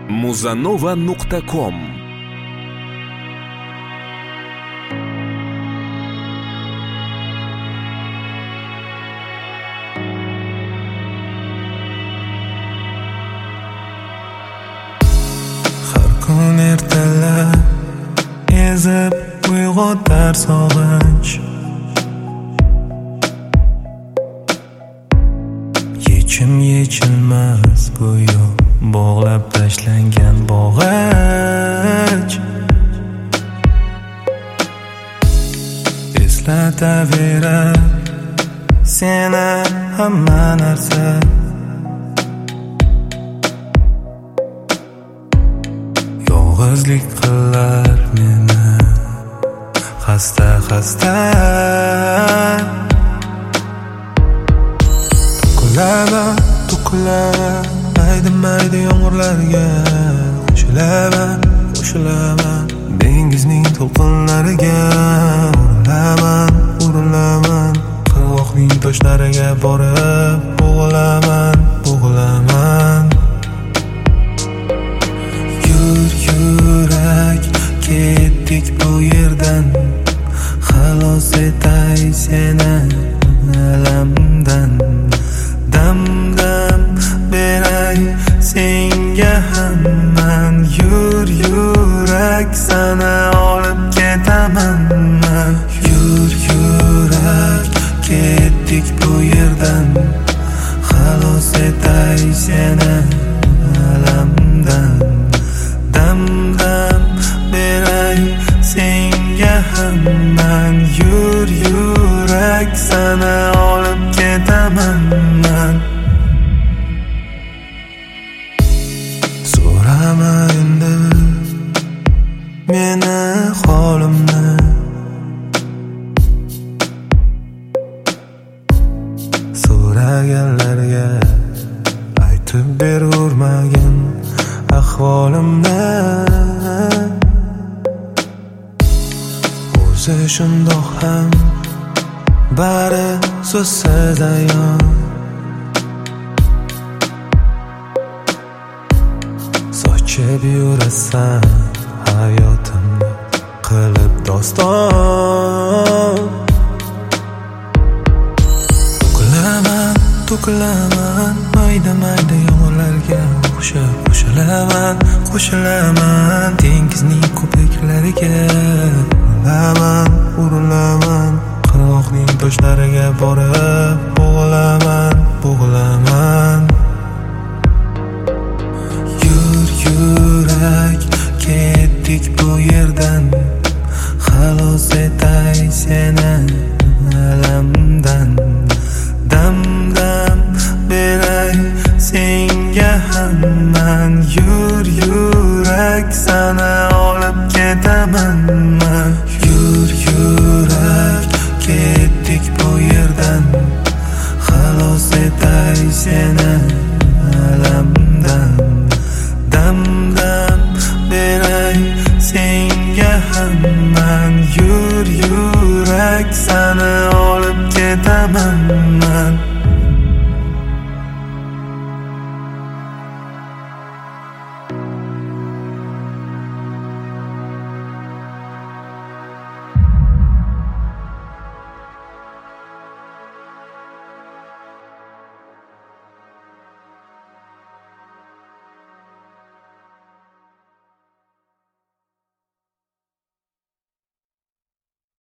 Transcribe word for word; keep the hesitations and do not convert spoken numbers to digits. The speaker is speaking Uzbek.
muzanova nuqta com. Har kun ertalab ezib uyg'otar sog'inch, yechim yechilmas go'yo bog'lab tashlangan bog'ich. Eslataverar seni hamma narsa, yolg'izlik qilar meni xasta xasta. To'kilaman, to'kilaman mayda mayda yomg'irlarga, qo'shilaman, qo'shilaman dengizning to'lqinlariga. Urilaman, urilaman qirg'oqning toshlariga borib bo'g'ilaman, bo'g'ilaman. Yur yurak, ketdik bu yerdan, xalos etay seni alamdan. Dam dam beray senga hamman, yur yurak sana olib ketaman man. Yur yurak, ketdik bu yerdan, xalos etay seni alamdan. Dam dam beray senga hamman, yur yurak sana olib ketaman man. So'rama endi meni holimni, so'raganlarga aytib berurmagin ahvolimni. O'zi shundoq ham bari so'zsiz ayon, sochib yurasan hayotimni qilib doston. To'kilaman, to'kilaman mayda mayda yomg'irlarga o'xshab, qo'shilaman, qo'shilaman dengizning ko'priklariga. Urilaman, urilaman qirg'oqning toshlariga borib bo'g'ilaman, bo'g'ilaman. Yur yurak, ketdik bu yerdan, xalos etay seni alamdan. Dam dam beray senga hamman, yur yurak sana olib ketaman man. Yur yurak, ketdik bu yerdan, xalos etay seni alamdan.